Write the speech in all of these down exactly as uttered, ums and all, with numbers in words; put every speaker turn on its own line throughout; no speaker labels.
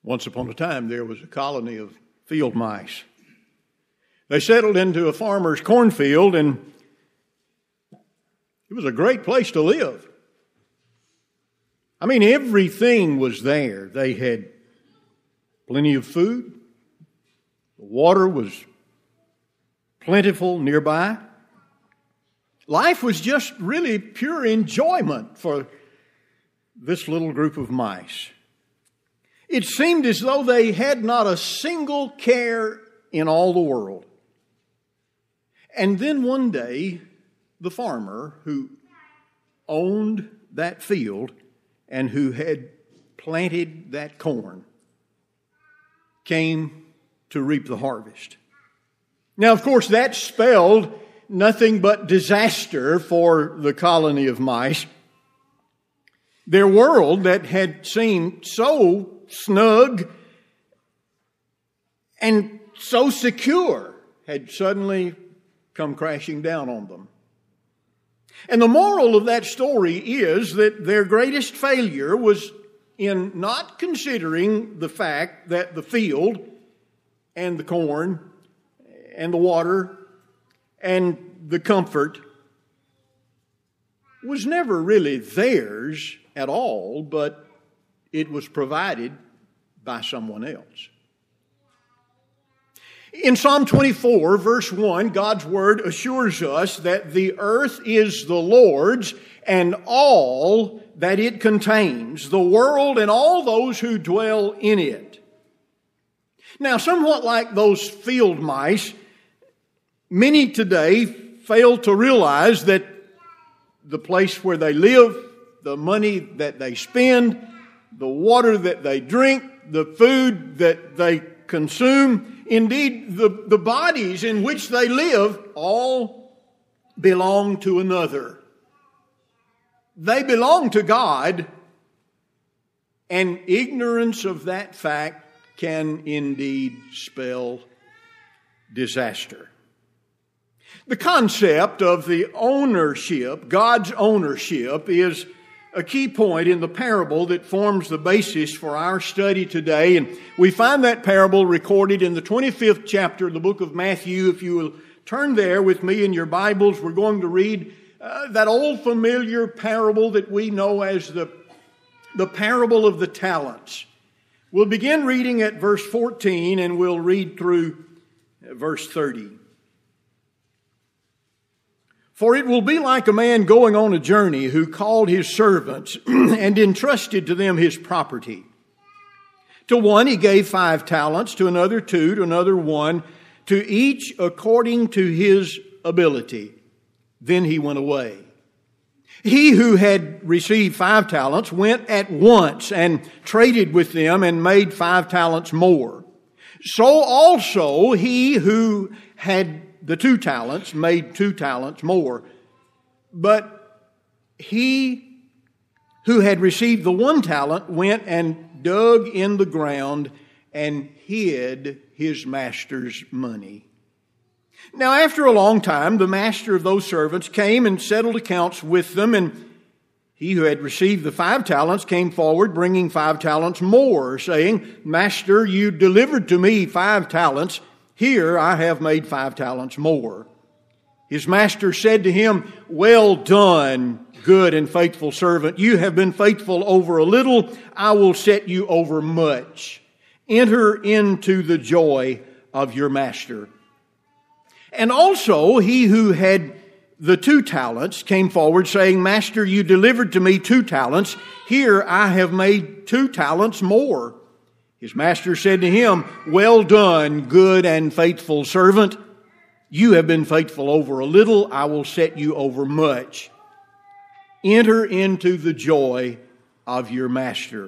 Once upon a time, there was a colony of field mice. They settled into a farmer's cornfield, and it was a great place to live. I mean, everything was there. They had plenty of food. The water was plentiful nearby. Life was just really pure enjoyment for this little group of mice. It seemed as though they had not a single care in all the world. And then one day, the farmer who owned that field and who had planted that corn came to reap the harvest. Now, of course, that spelled nothing but disaster for the colony of mice. Their world that had seemed so snug and so secure had suddenly come crashing down on them. And the moral of that story is that their greatest failure was in not considering the fact that the field and the corn and the water and the comfort was never really theirs at all, but it was provided by someone else. In Psalm twenty-four, verse one, God's Word assures us that the earth is the Lord's and all that it contains, the world and all those who dwell in it. Now, somewhat like those field mice, many today fail to realize that the place where they live, the money that they spend, the water that they drink, the food that they consume, indeed, the, the bodies in which they live, all belong to another. They belong to God, and ignorance of that fact can indeed spell disaster. The concept of the ownership, God's ownership, is a key point in the parable that forms the basis for our study today. And we find that parable recorded in the twenty-fifth chapter of the book of Matthew. If you will turn there with me in your Bibles, we're going to read uh, that old familiar parable that we know as the, the parable of the talents. We'll begin reading at verse fourteen and we'll read through verse thirty. For it will be like a man going on a journey who called his servants and entrusted to them his property. To one he gave five talents, to another two, to another one, to each according to his ability. Then he went away. He who had received five talents went at once and traded with them and made five talents more. So also he who had the two talents made two talents more. But he who had received the one talent went and dug in the ground and hid his master's money. Now after a long time, the master of those servants came and settled accounts with them, and he who had received the five talents came forward, bringing five talents more, saying, Master, you delivered to me five talents. Here I have made five talents more. His master said to him, Well done, good and faithful servant. You have been faithful over a little. I will set you over much. Enter into the joy of your master. And also he who had the two talents came forward, saying, Master, you delivered to me two talents. Here I have made two talents more. His master said to him, Well done, good and faithful servant. You have been faithful over a little. I will set you over much. Enter into the joy of your master.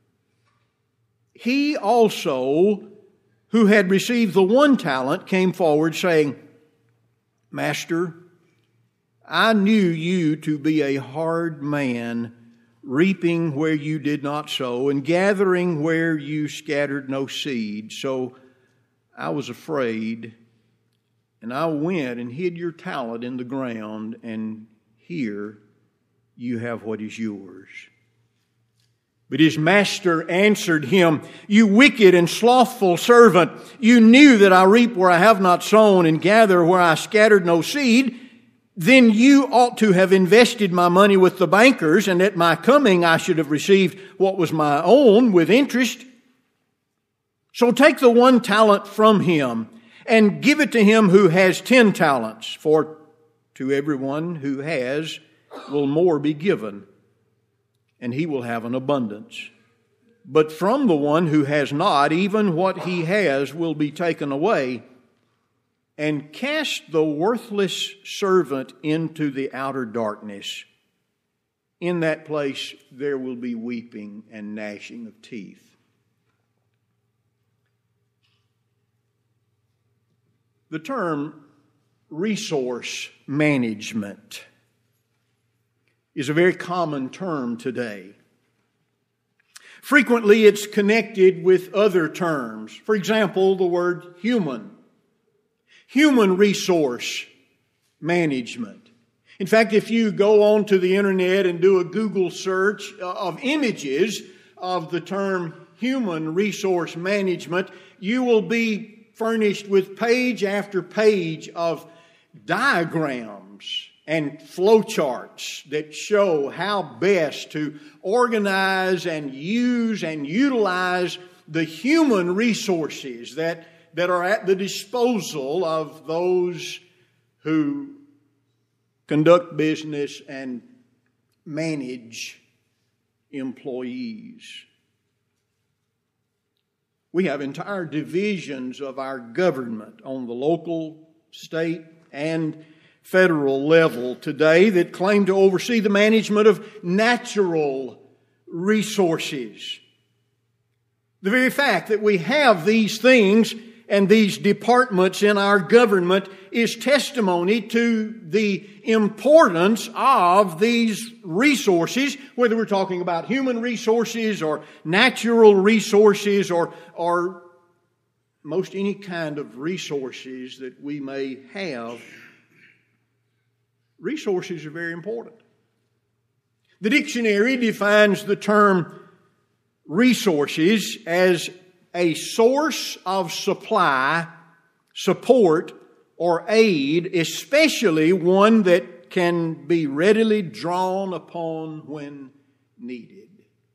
He also, who had received the one talent, came forward saying, Master, I knew you to be a hard man, reaping where you did not sow, and gathering where you scattered no seed. So I was afraid, and I went and hid your talent in the ground, and here you have what is yours. But his master answered him, You wicked and slothful servant, you knew that I reap where I have not sown and gather where I scattered no seed. Then you ought to have invested my money with the bankers, and at my coming I should have received what was my own with interest. So take the one talent from him and give it to him who has ten talents, for to everyone who has will more be given, and he will have an abundance. But from the one who has not, even what he has will be taken away. And cast the worthless servant into the outer darkness. In that place there will be weeping and gnashing of teeth. The term resource management is a very common term today. Frequently it's connected with other terms. For example, the word human. Human resource management. In fact, if you go onto the internet and do a Google search of images of the term human resource management, you will be furnished with page after page of diagrams and flowcharts that show how best to organize and use and utilize the human resources that that are at the disposal of those who conduct business and manage employees. We have entire divisions of our government on the local, state, and federal level today that claim to oversee the management of natural resources. The very fact that we have these things and these departments in our government is testimony to the importance of these resources, whether we're talking about human resources or natural resources or, or most any kind of resources that we may have. Resources are very important. The dictionary defines the term resources as a source of supply, support, or aid, especially one that can be readily drawn upon when needed.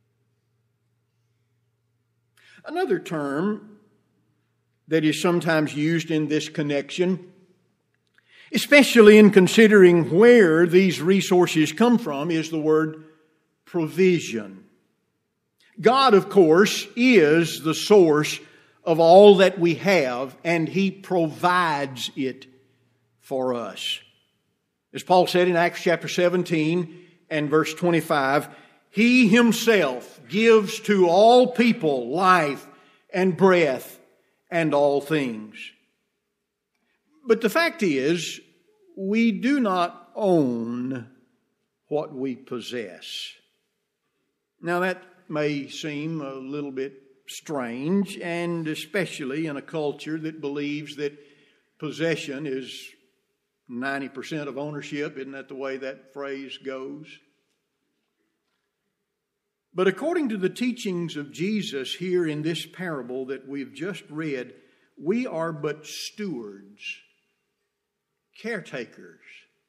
Another term that is sometimes used in this connection, especially in considering where these resources come from, is the word provision. God, of course, is the source of all that we have, and He provides it for us. As Paul said in Acts chapter seventeen and verse twenty-five, He Himself gives to all people life and breath and all things. But the fact is, we do not own what we possess. Now that may seem a little bit strange, and especially in a culture that believes that possession is ninety percent of ownership. Isn't that the way that phrase goes? But according to the teachings of Jesus here in this parable that we've just read, we are but stewards, caretakers,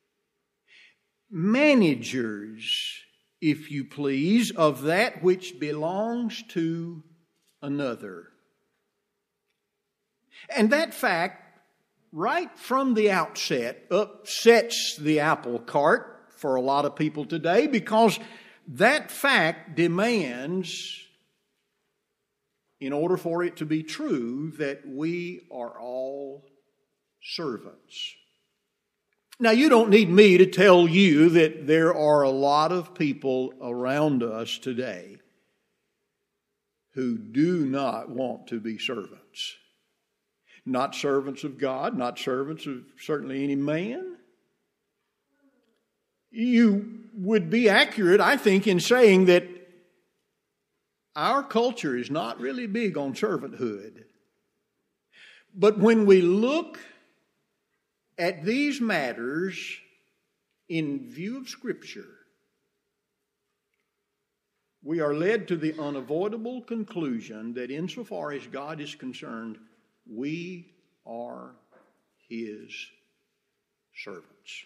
managers, if you please, of that which belongs to another. And that fact, right from the outset, upsets the apple cart for a lot of people today, because that fact demands, in order for it to be true, that we are all servants. Now, you don't need me to tell you that there are a lot of people around us today who do not want to be servants. Not servants of God, not servants of certainly any man. You would be accurate, I think, in saying that our culture is not really big on servanthood. But when we look at these matters in view of Scripture, we are led to the unavoidable conclusion that insofar as God is concerned, we are His servants.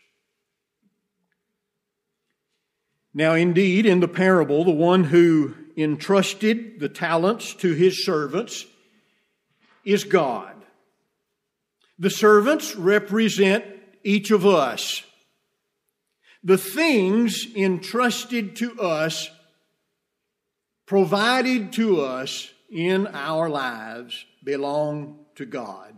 Now, indeed, in the parable, the one who entrusted the talents to his servants is God. The servants represent each of us. The things entrusted to us, provided to us in our lives, belong to God.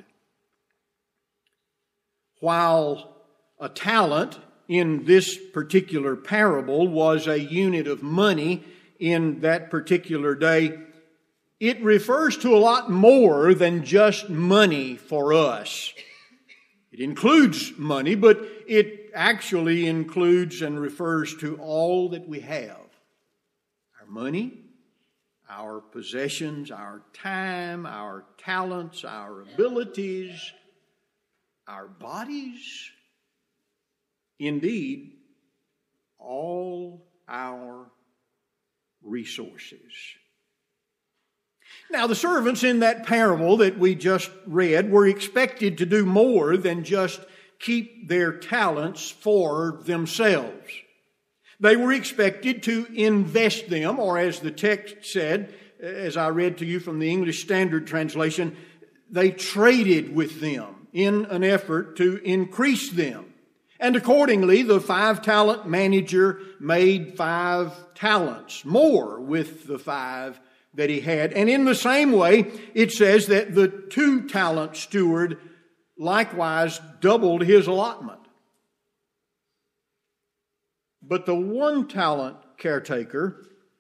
While a talent in this particular parable was a unit of money in that particular day, it refers to a lot more than just money for us. It includes money, but it actually includes and refers to all that we have. Our money, our possessions, our time, our talents, our abilities, our bodies. Indeed, all our resources. Now, the servants in that parable that we just read were expected to do more than just keep their talents for themselves. They were expected to invest them, or as the text said, as I read to you from the English Standard Translation, they traded with them in an effort to increase them. And accordingly, the five-talent manager made five talents more with the five that he had. And in the same way, it says that the two-talent steward likewise doubled his allotment. But the one-talent caretaker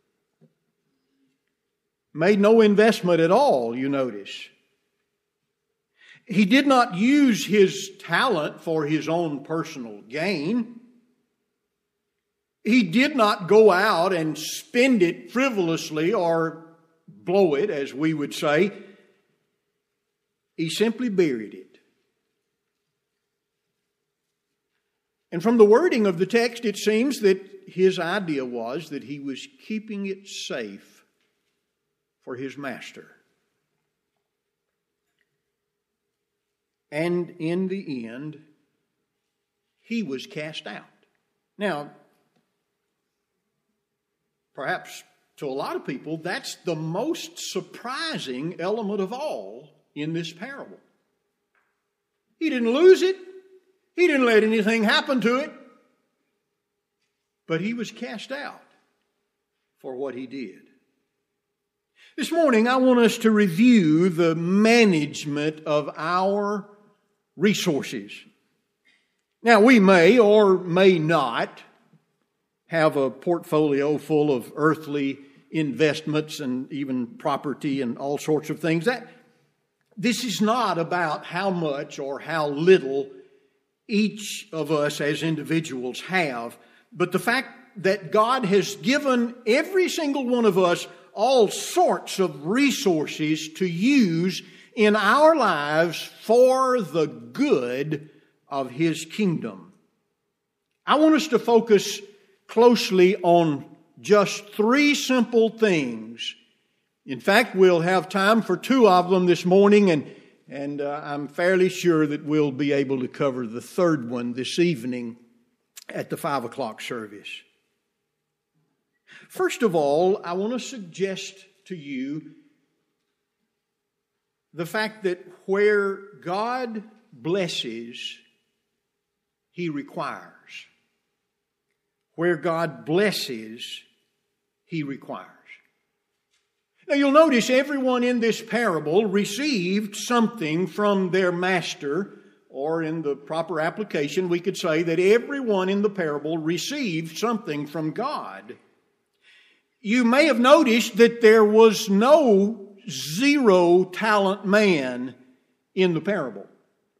made no investment at all, you notice. He did not use his talent for his own personal gain. He did not go out and spend it frivolously or blow it, as we would say. He simply buried it. And from the wording of the text, it seems that his idea was that he was keeping it safe for his master. And in the end, he was cast out. Now, perhaps to a lot of people, that's the most surprising element of all in this parable. He didn't lose it. He didn't let anything happen to it. But he was cast out for what he did. This morning, I want us to review the management of our resources. Now, we may or may not have a portfolio full of earthly investments and even property and all sorts of things. That this is not about how much or how little each of us as individuals have, but the fact that God has given every single one of us all sorts of resources to use in our lives for the good of His kingdom. I want us to focus closely on just three simple things. In fact, we'll have time for two of them this morning, and, and uh, I'm fairly sure that we'll be able to cover the third one this evening at the five o'clock service. First of all, I want to suggest to you the fact that where God blesses, He requires. Where God blesses, He requires. Now you'll notice everyone in this parable received something from their master, or in the proper application, we could say that everyone in the parable received something from God. You may have noticed that there was no zero talent man in the parable.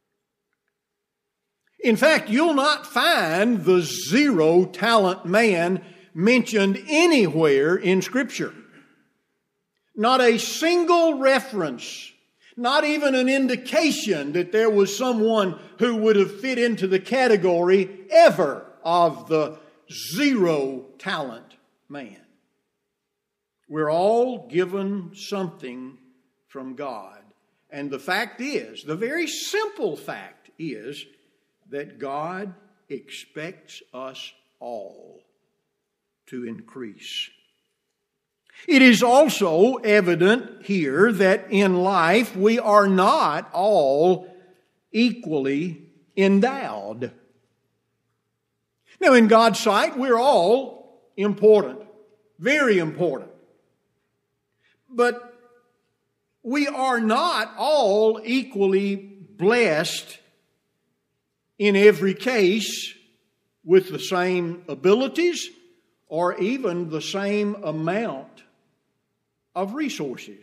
In fact, you'll not find the zero talent man mentioned anywhere in Scripture. Not a single reference, not even an indication that there was someone who would have fit into the category ever of the zero talent man. We're all given something from God. And the fact is, the very simple fact is, that God expects us all to increase. It is also evident here that in life we are not all equally endowed. Now, in God's sight, we're all important, very important. But we are not all equally blessed in every case with the same abilities or even the same amount of resources.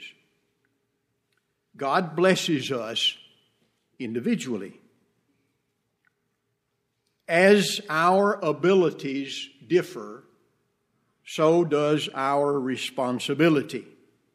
God blesses us individually. As our abilities differ, so does our responsibility.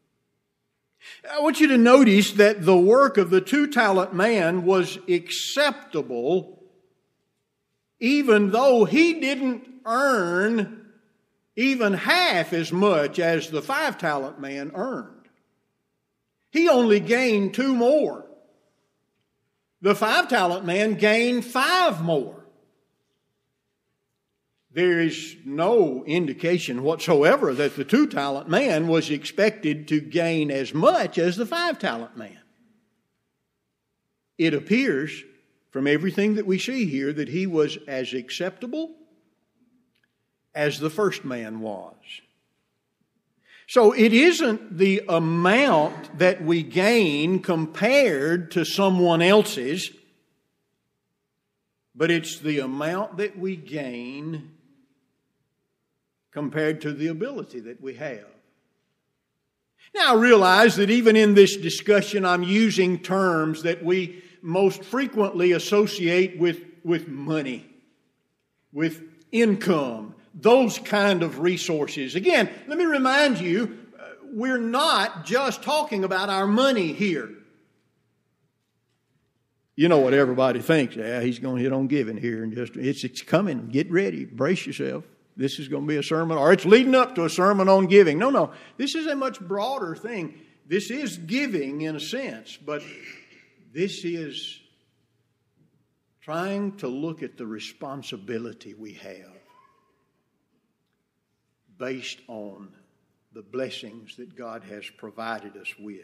I want you to notice that the work of the two-talent man was acceptable even though he didn't earn even half as much as the five-talent man earned. He only gained two more. The five-talent man gained five more. There is no indication whatsoever that the two-talent man was expected to gain as much as the five-talent man. It appears from everything that we see here that he was as acceptable as the first man was. So it isn't the amount that we gain compared to someone else's, but it's the amount that we gain compared to the ability that we have. Now, I realize that even in this discussion, I'm using terms that we most frequently associate with, with money, with income, those kind of resources. Again, let me remind you, uh, we're not just talking about our money here. You know what everybody thinks. Yeah, he's going to hit on giving here and just it's it's coming. Get ready. Brace yourself. This is going to be a sermon, or it's leading up to a sermon on giving. No, no. This is a much broader thing. This is giving in a sense, but this is trying to look at the responsibility we have based on the blessings that God has provided us with.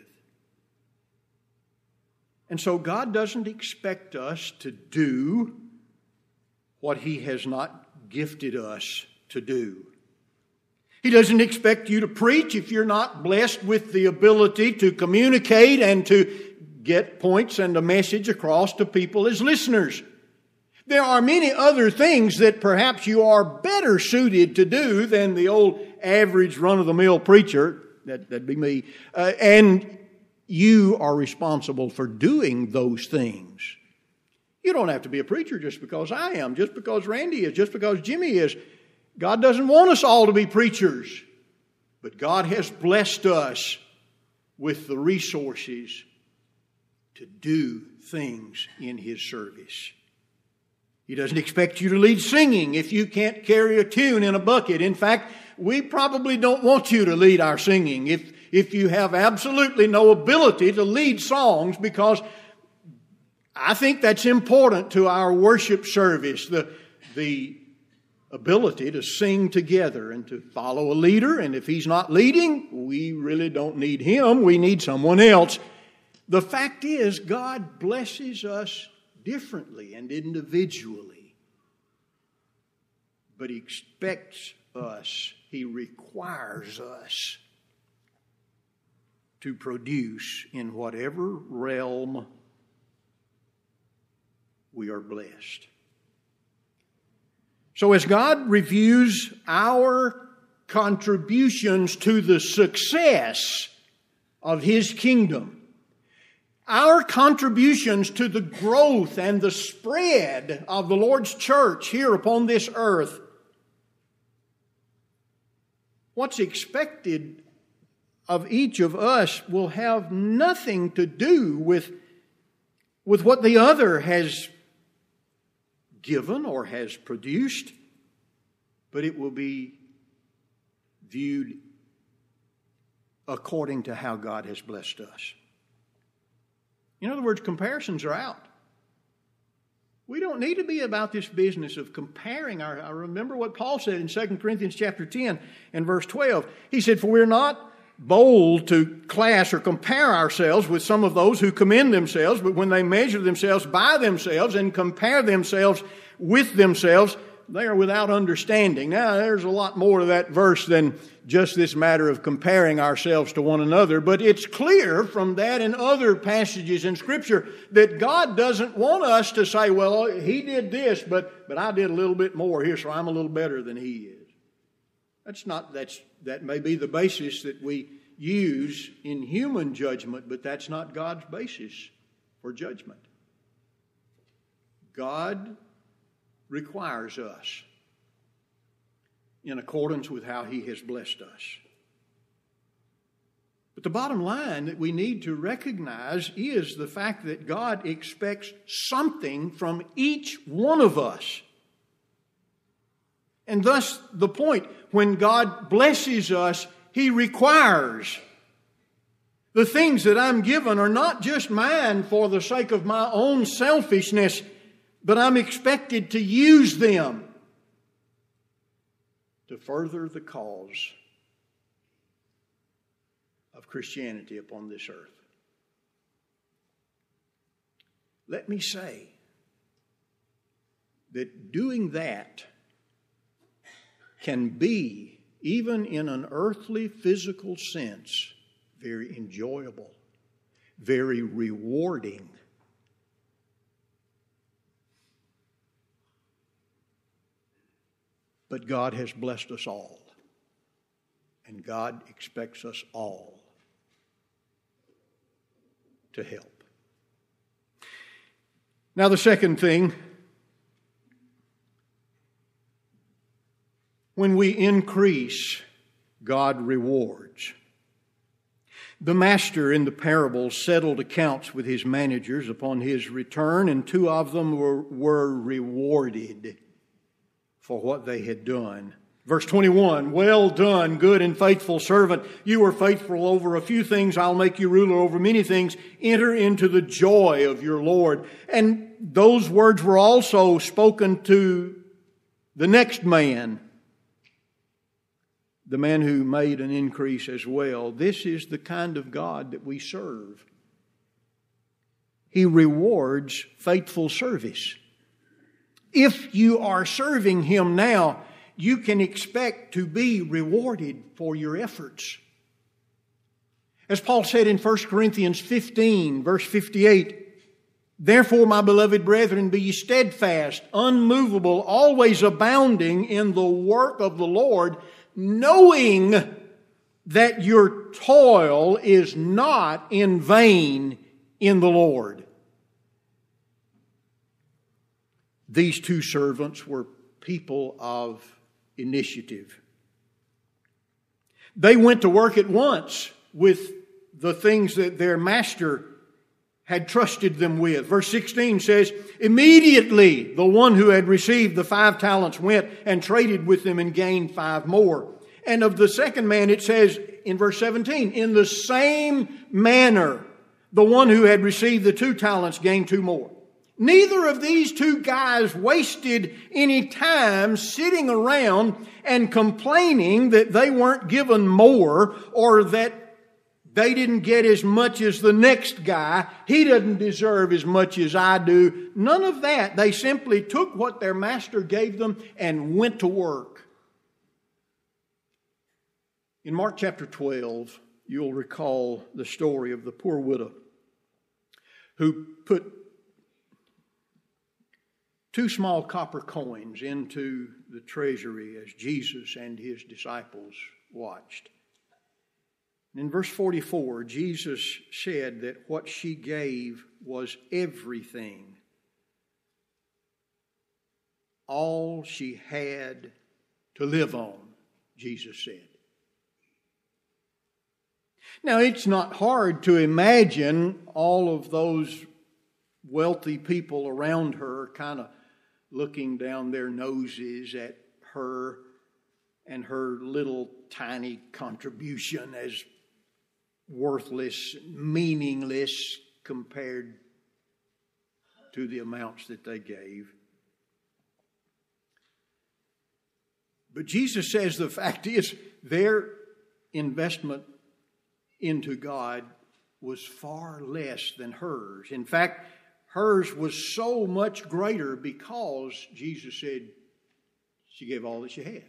And so God doesn't expect us to do what He has not gifted us to do. He doesn't expect you to preach if you're not blessed with the ability to communicate and to get points and a message across to people as listeners. There are many other things that perhaps you are better suited to do than the old average run-of-the-mill preacher, that, that'd be me, uh, and you are responsible for doing those things. You don't have to be a preacher just because I am, just because Randy is, just because Jimmy is. God doesn't want us all to be preachers, but God has blessed us with the resources to do things in His service. He doesn't expect you to lead singing if you can't carry a tune in a bucket. In fact, we probably don't want you to lead our singing if, if you have absolutely no ability to lead songs, because I think that's important to our worship service, the, the ability to sing together and to follow a leader. And if he's not leading, we really don't need him. We need someone else. The fact is, God blesses us differently and individually. But He expects us, He requires us to produce in whatever realm we are blessed. So as God reviews our contributions to the success of His kingdom, our contributions to the growth and the spread of the Lord's church here upon this earth, what's expected of each of us will have nothing to do with, with what the other has given or has produced, but it will be viewed according to how God has blessed us. In other words, comparisons are out. We don't need to be about this business of comparing our... I remember what Paul said in Second Corinthians chapter ten and verse twelve. He said, "For we're not bold to class or compare ourselves with some of those who commend themselves, but when they measure themselves by themselves and compare themselves with themselves, they are without understanding." Now, there's a lot more to that verse than just this matter of comparing ourselves to one another, but it's clear from that and other passages in Scripture that God doesn't want us to say, "Well, he did this, but, but I did a little bit more here, so I'm a little better than he is." That's not, that's, that may be the basis that we use in human judgment, but that's not God's basis for judgment. God requires us in accordance with how he has blessed us. But the bottom line that we need to recognize is the fact that God expects something from each one of us. And thus the point, when God blesses us, he requires. The things that I'm given are not just mine for the sake of my own selfishness, but I'm expected to use them to further the cause of Christianity upon this earth. Let me say that doing that can be, even in an earthly physical sense, very enjoyable, very rewarding. But God has blessed us all, and God expects us all to help. Now, the second thing, when we increase, God rewards. The master in the parable settled accounts with his managers upon his return, and two of them were, were rewarded for what they had done. Verse twenty-one, "Well done, good and faithful servant. You were faithful over a few things. I'll make you ruler over many things. Enter into the joy of your Lord." And those words were also spoken to the next man, the man who made an increase as well. This is the kind of God that we serve. He rewards faithful service. If you are serving him now, you can expect to be rewarded for your efforts. As Paul said in First Corinthians fifteen, verse fifty-eight, "Therefore, my beloved brethren, be ye steadfast, unmovable, always abounding in the work of the Lord, knowing that your toil is not in vain in the Lord." These two servants were people of initiative. They went to work at once with the things that their master had trusted them with. Verse sixteen says, "Immediately the one who had received the five talents went and traded with them and gained five more." And of the second man it says in verse seventeen, "In the same manner the one who had received the two talents gained two more." Neither of these two guys wasted any time sitting around and complaining that they weren't given more or that they didn't get as much as the next guy. He doesn't deserve as much as I do. None of that. They simply took what their master gave them and went to work. In Mark chapter twelve, you'll recall the story of the poor widow who put two small copper coins into the treasury as Jesus and his disciples watched. In verse forty-four, Jesus said that what she gave was everything. All she had to live on, Jesus said. Now, it's not hard to imagine all of those wealthy people around her kind of looking down their noses at her and her little tiny contribution as worthless, meaningless compared to the amounts that they gave. But Jesus says the fact is their investment into God was far less than hers. In fact, hers was so much greater because Jesus said she gave all that she had.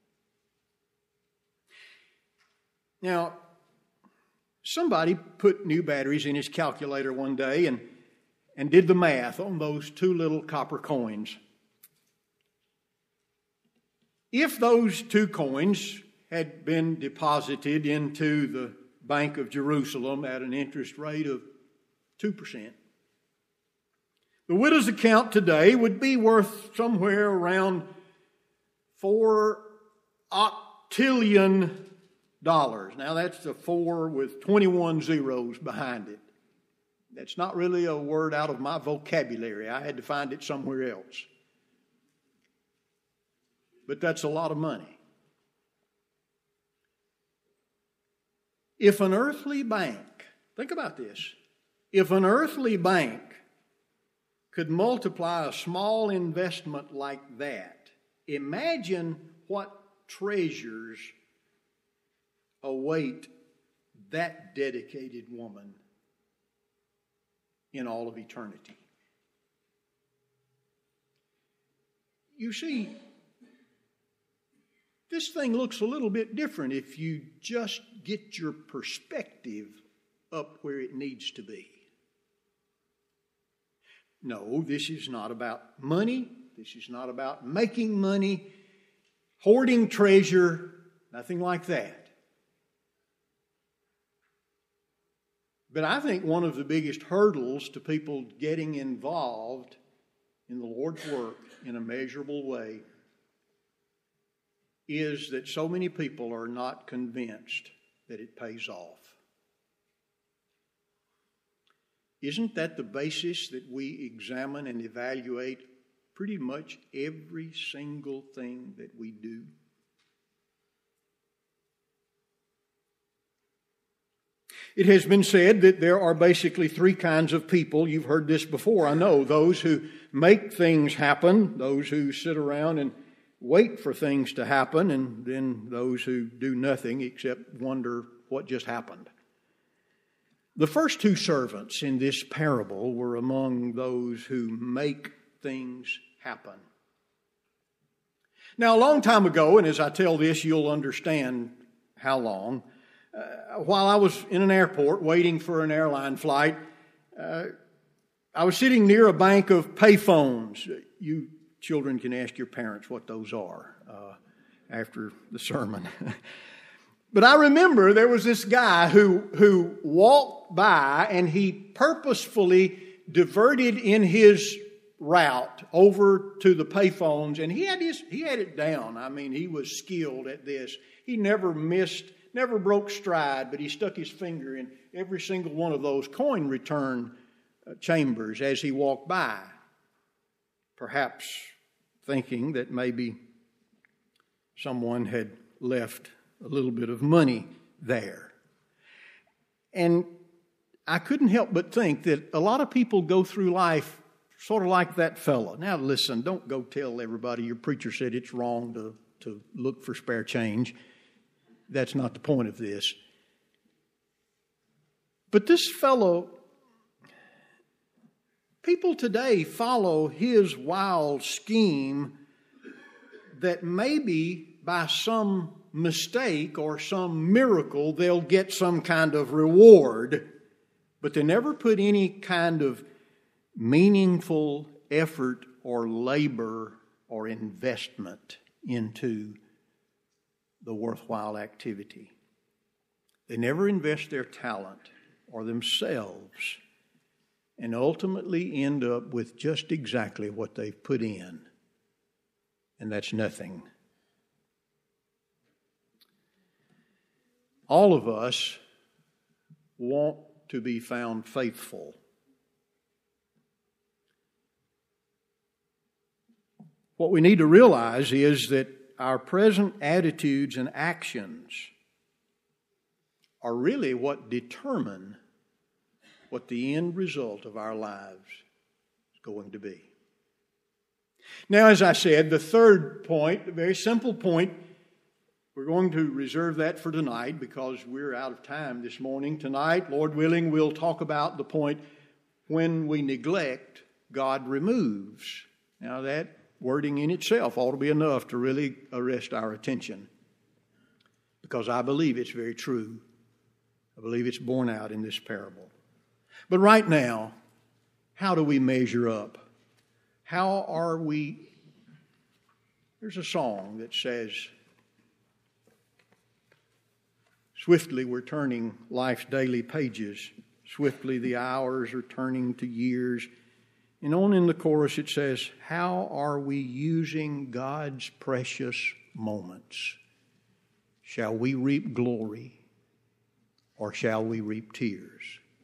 Now, somebody put new batteries in his calculator one day and, and did the math on those two little copper coins. If those two coins had been deposited into the Bank of Jerusalem at an interest rate of two percent, the widow's account today would be worth somewhere around four octillion dollars. Now that's a four with twenty-one zeros behind it. That's not really a word out of my vocabulary. I had to find it somewhere else. But that's a lot of money. If an earthly bank, think about this, if an earthly bank could multiply a small investment like that, imagine what treasures await that dedicated woman in all of eternity. You see, this thing looks a little bit different if you just get your perspective up where it needs to be. No, this is not about money. This is not about making money, hoarding treasure, nothing like that. But I think one of the biggest hurdles to people getting involved in the Lord's work in a measurable way is that so many people are not convinced that it pays off. Isn't that the basis that we examine and evaluate pretty much every single thing that we do? It has been said that there are basically three kinds of people. You've heard this before, I know. Those who make things happen, those who sit around and wait for things to happen, and then those who do nothing except wonder what just happened. The first two servants in this parable were among those who make things happen. Now, a long time ago, and as I tell this, you'll understand how long, uh, while I was in an airport waiting for an airline flight, uh, I was sitting near a bank of payphones. You children can ask your parents what those are uh, after the sermon. But I remember there was this guy who, who walked by and he purposefully diverted in his route over to the payphones, and he had his, he had it down. I mean, he was skilled at this. He never missed, never broke stride, but he stuck his finger in every single one of those coin return chambers as he walked by, perhaps thinking that maybe someone had left a little bit of money there. And I couldn't help but think that a lot of people go through life sort of like that fellow. Now listen, don't go tell everybody your preacher said it's wrong to, to look for spare change. That's not the point of this. But this fellow, people today follow his wild scheme that maybe by some mistake or some miracle they'll get some kind of reward, but they never put any kind of meaningful effort or labor or investment into the worthwhile activity. They never invest their talent or themselves and ultimately end up with just exactly what they've put in, and that's nothing. All of us want to be found faithful. What we need to realize is that our present attitudes and actions are really what determine what the end result of our lives is going to be. Now, as I said, the third point, a very simple point, we're going to reserve that for tonight because we're out of time this morning. Tonight, Lord willing, we'll talk about the point, when we neglect, God removes. Now, that wording in itself ought to be enough to really arrest our attention, because I believe it's very true. I believe it's borne out in this parable. But right now, how do we measure up? How are we? There's a song that says, swiftly we're turning life's daily pages. Swiftly the hours are turning to years. And on in the chorus it says, how are we using God's precious moments? Shall we reap glory, or shall we reap tears?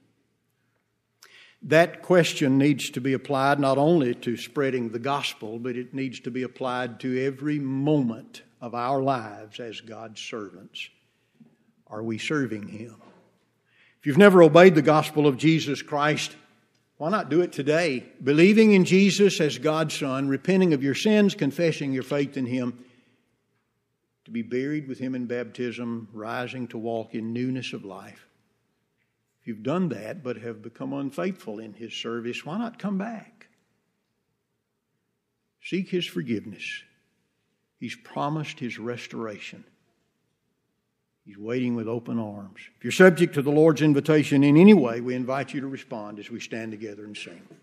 That question needs to be applied not only to spreading the gospel, but it needs to be applied to every moment of our lives as God's servants. Are we serving Him? If you've never obeyed the gospel of Jesus Christ, why not do it today? Believing in Jesus as God's Son, repenting of your sins, confessing your faith in Him, to be buried with Him in baptism, rising to walk in newness of life. If you've done that but have become unfaithful in His service, why not come back? Seek His forgiveness. He's promised His restoration. He's waiting with open arms. If you're subject to the Lord's invitation in any way, we invite you to respond as we stand together and sing.